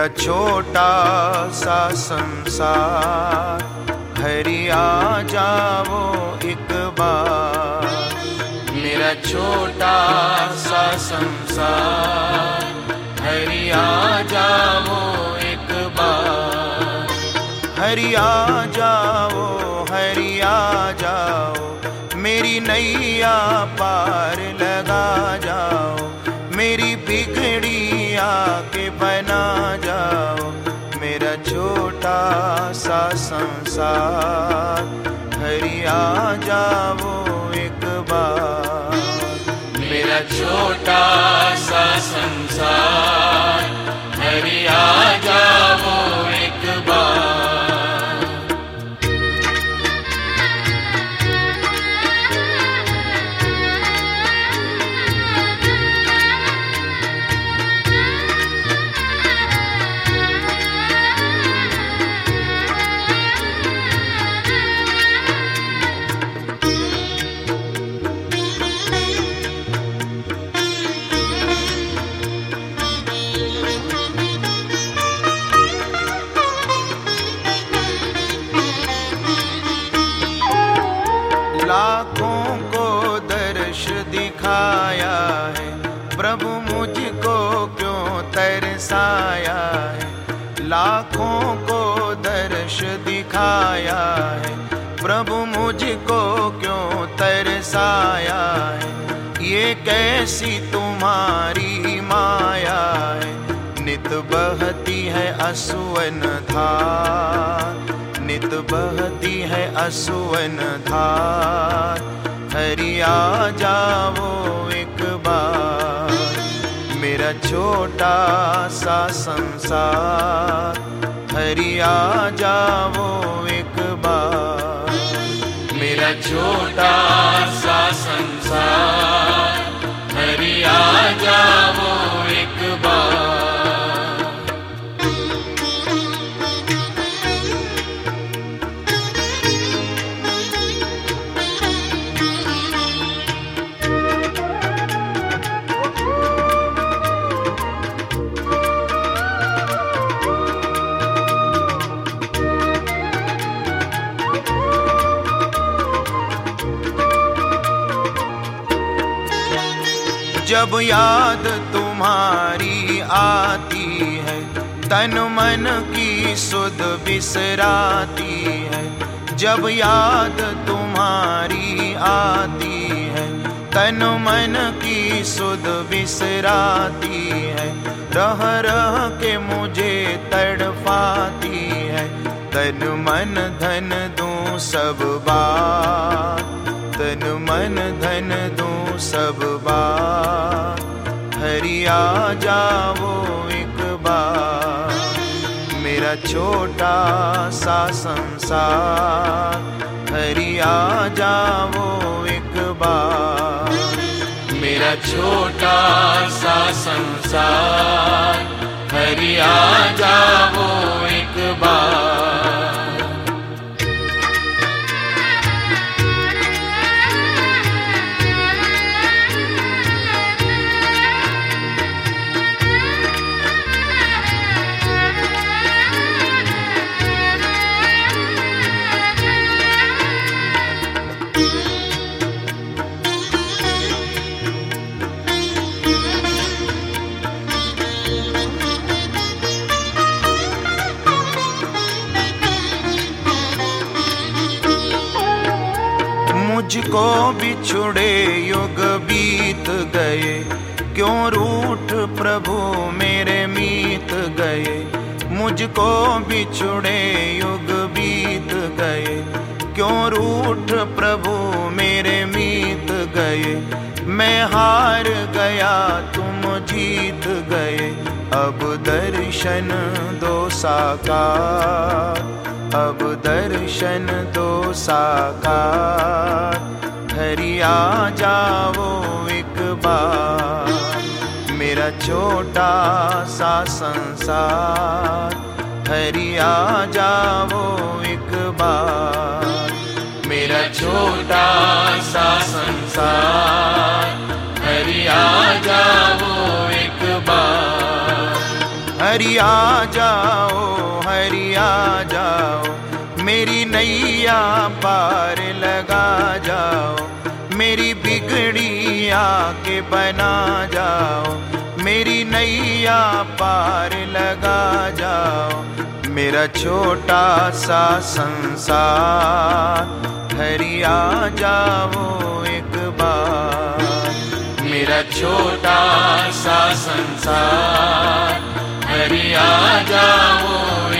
मेरा छोटा सा संसार, हरि आ जाओ एक बार। मेरा छोटा सा संसार, हरि आ जाओ एक बार। हरि आ जाओ, हरि आ जाओ, मेरी नैया पार लगा जाओ। मेरी बिगड़ी आके बना जाओ। मेरा छोटा सा संसार, हरि आ जाओ एक बार। मेरा छोटा सा संसार, हरि आ जाओ एक बार। लाखों को दर्श दिखाया है, प्रभु मुझको क्यों तरसाया है। लाखों को दर्श दिखाया है, प्रभु मुझको क्यों तरसाया है। ये कैसी तुम्हारी माया है, नित बहती है असुवन धार। नित बहती है असुवन धार, हरि आ जाओ एक बार। मेरा छोटा सा संसार, हरि आ जाओ एक बार। मेरा छोटा सा संसार, हरि आ जाओ एक बार। जब याद तुम्हारी आती है, तन मन की सुध बिसराती है। जब याद तुम्हारी आती है, तन मन की सुध बिसराती है। रह रह के मुझे तड़पाती है, तन मन धन दूं सब बार। तन मन धन दूं सब बार, हरि आ जाओ एक बार। मेरा छोटा सा संसार, हरि आ जाओ एक बार। मेरा छोटा सा संसार, हरि आ जाओ एक बार। मुझको बिछुड़े युग बीत गए, क्यों रूठ प्रभु मेरे मीत गए। मुझको बिछुड़े युग बीत गए, क्यों रूठ प्रभु मेरे मीत गए। मैं हार गया तुम जीत गए, अब दर्शन दो साकार। अब दर्शन दो साकार, हरि आ जाओ एक बार। मेरा छोटा सा संसार, हरि आ जाओ एक बार। मेरा छोटा सा संसार, हरि आ जाओ एक बार। हरि आ जाओ, हरि आ जाओ, मेरी नैया पार लगा जाओ, मेरी बिगड़ी आके बना जाओ, मेरी नैया पार लगा जाओ। मेरा छोटा सा संसार, हरि आ जाओ एक बार। मेरा छोटा सा संसार, हरि आ जाओ